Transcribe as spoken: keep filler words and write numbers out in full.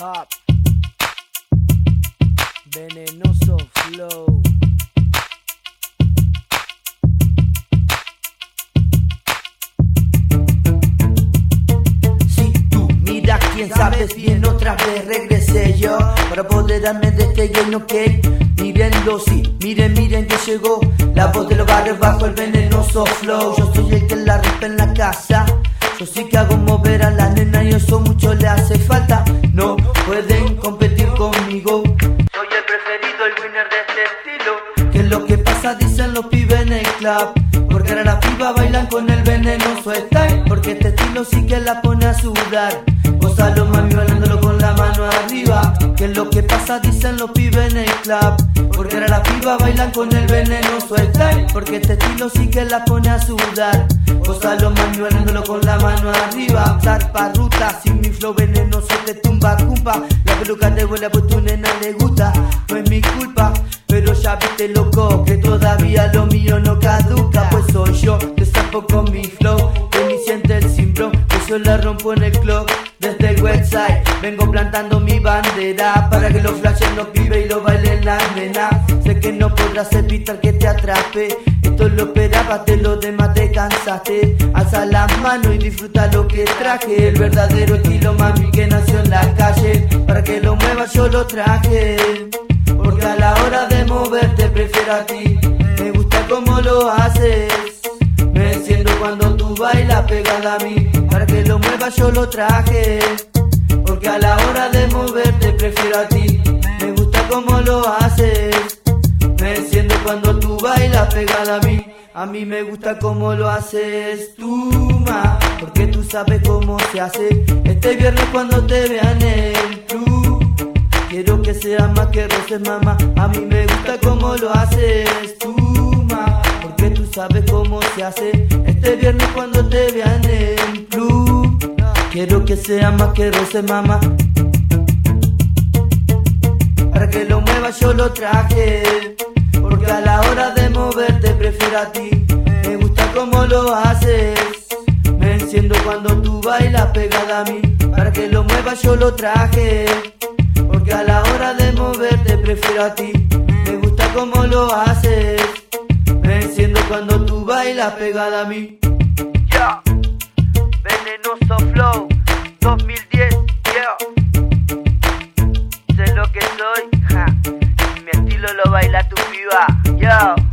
hop, venenoso flow. Si tú miras, quién sabes bien, otra vez regresé yo para apoderarme de este game, ok. Mírenlo, sí, miren, miren que llegó la voz de los barrios bajo el venenoso flow. Yo soy el que la rompe en la casa, yo sí que hago mover a la nena y eso mucho le hace falta. No pueden competir conmigo, soy el preferido, el winner de este estilo. ¿Qué es lo que pasa? Dicen los pibes en el club, porque ahora las pibas bailan con el venenoso style, porque este estilo sí que la pone a sudar. Gózalo mami bailándolo con la mano arriba. ¿Qué es lo que pasa? Dicen los pibes en el club, porque ahora las pibas bailan con el venenoso style, porque este estilo sí que la pone a sudar. Gózalo mami bailándolo con la mano arriba. Zarpa ruta, sin mi flow venenoso te tumba cumpa. La peluca te vuela pues tu nena le gusta. No es mi culpa, pero ya viste loco que todavía lo mío no caduca. Pues soy yo, te sapo con mi flow, que ni siente el cimbro, que yo la rompo en el club. Desde el website vengo plantando mi bandera, para que lo flashen los pibes y lo bailen las nenas. Sé que no podrás evitar que te atrape, esto lo esperabas, de lo demás te cansaste. Alza las manos y disfruta lo que traje, el verdadero estilo mami que nació en la calle. Para que lo muevas yo lo traje, porque a la hora de moverte prefiero a ti. Me gusta cómo lo haces, me enciendo cuando tú bailas pegada a mí. Para que lo muevas yo lo traje, porque a la hora de moverte prefiero a ti. Me gusta cómo lo haces, me enciendo cuando tú bailas pegada a mí. A mí me gusta cómo lo haces tú, ma, porque tú sabes cómo se hace. Este viernes cuando te vean en el club, quiero que sea más que roces, mamá. A mí me gusta cómo lo haces tú, ma, porque tú sabes cómo se hace. Este viernes cuando te vean en el club, quiero que sea más que roces, mamá. Para que lo muevas yo lo traje, porque a la hora de moverte prefiero a ti. Me gusta cómo lo haces, me enciendo cuando tú bailas pegada a mí. Para que lo muevas yo lo traje, porque a la hora de moverte prefiero a ti. Me gusta cómo lo haces, me enciendo cuando tú bailas pegada a mí. Yeah, venenoso flow dos mil diez, yeah. Sé lo que soy, ja, y mi estilo lo baila tu piba, yo.